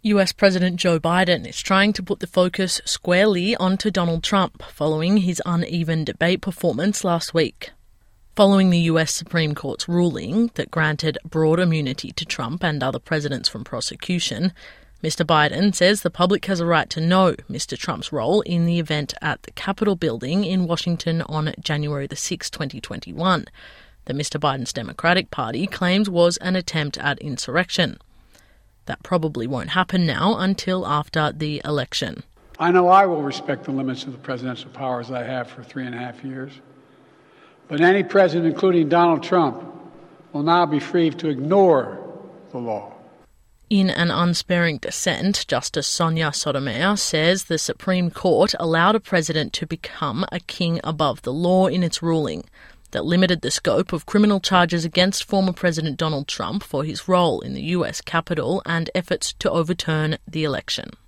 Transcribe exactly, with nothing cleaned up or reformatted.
U S President Joe Biden is trying to put the focus squarely onto Donald Trump following his uneven debate performance last week. Following the U S Supreme Court's ruling that granted broad immunity to Trump and other presidents from prosecution, Mister Biden says the public has a right to know Mister Trump's role in the event at the Capitol building in Washington on January the sixth, twenty twenty-one, that Mister Biden's Democratic Party claims was an attempt at insurrection. That probably won't happen now until after the election. I know I will respect the limits of the presidential powers I have for three and a half years. But any president, including Donald Trump, will now be free to ignore the law. In an unsparing dissent, Justice Sonia Sotomayor says the Supreme Court allowed a president to become a king above the law in its ruling that limited the scope of criminal charges against former President Donald Trump for his role in the U S Capitol and efforts to overturn the election.